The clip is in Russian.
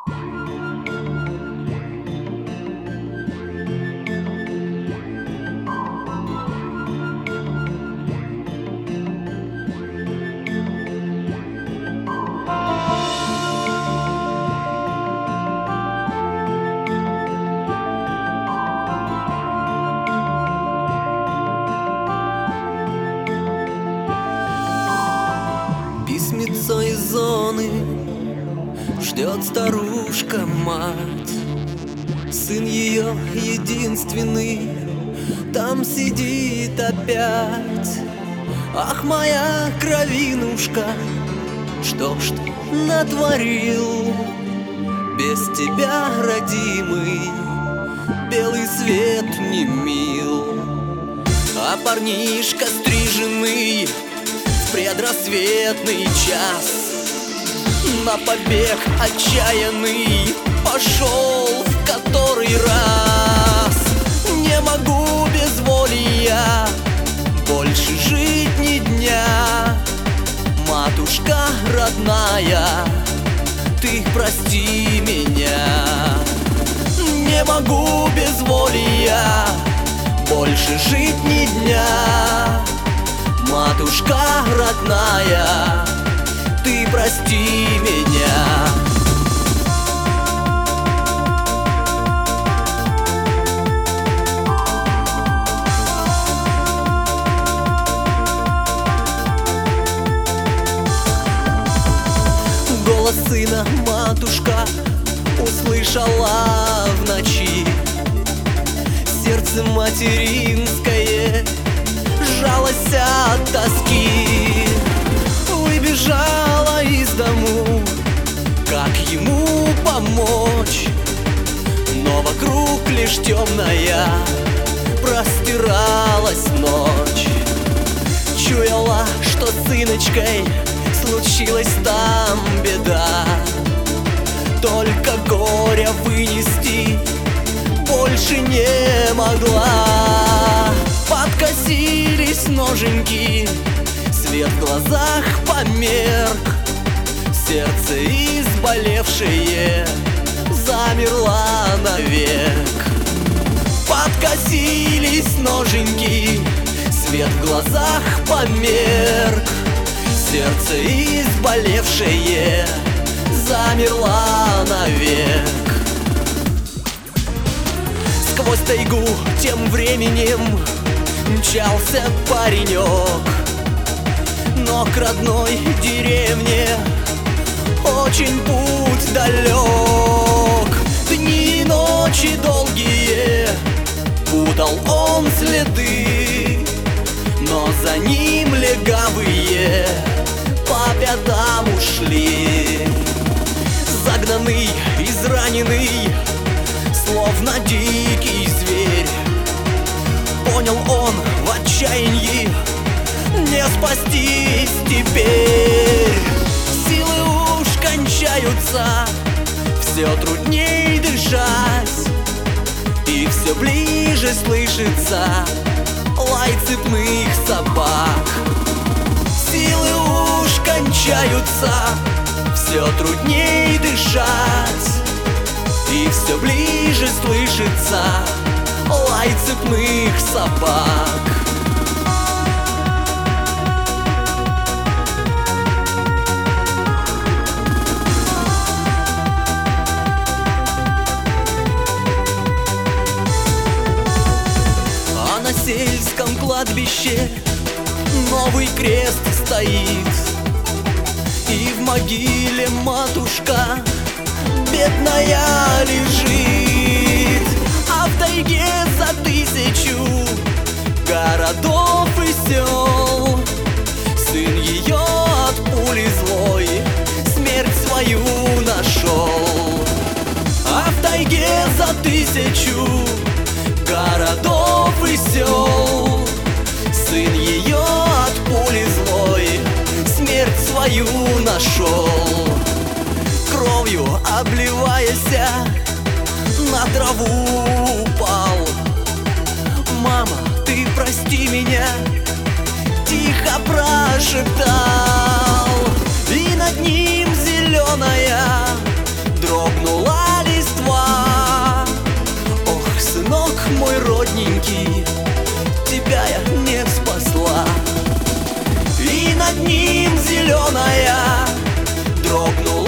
Письмецо из зоны ждет старушка-мать. Сын ее единственный там сидит опять. Ах, моя кровинушка, что ж ты натворил? Без тебя, родимый, белый свет не мил. А парнишка стриженный в предрассветный час на побег отчаянный пошел в который раз. Не могу без воли я больше жить ни дня. Матушка родная, ты прости меня. Не могу без воли я больше жить ни дня. Матушка родная, ты прости меня. Голос сына матушка услышала в ночи. Сердце материнское сжалось от тоски. Выбежала из дому, как ему помочь, но вокруг лишь темная простиралась ночь. Чуяла, что с сыночкой случилась там беда, только горя вынести больше не могла. Подкосились ноженьки, свет в глазах померк, сердце изболевшее замерла навек. Подкосились ноженьки, свет в глазах померк, сердце изболевшее замерла навек. Сквозь тайгу тем временем мчался паренек, но к родной деревне очень путь далек. Дни и ночи долгие путал он следы, но за ним легавые по пятам ушли. Загнанный, израненный, словно дикий зверь, понял он в отчаянии: не спастись теперь. Силы уж кончаются, все трудней дышать, и все ближе слышится лай цепных собак. Силы уж кончаются, все трудней дышать, и все ближе слышится лай цепных собак. А на сельском кладбище новый крест стоит, и в могиле матушка бедная лежит. А в тайге за 1000 городов и сел сын ее от пули злой смерть свою нашел. А в тайге за 1000 городов и сел сын ее от пули злой смерть свою нашел. Кровью обливаясь, на траву упал. Мама, ты прости меня, тихо прошептал. И над ним зеленая дрогнула над ним зеленая. Дрогнула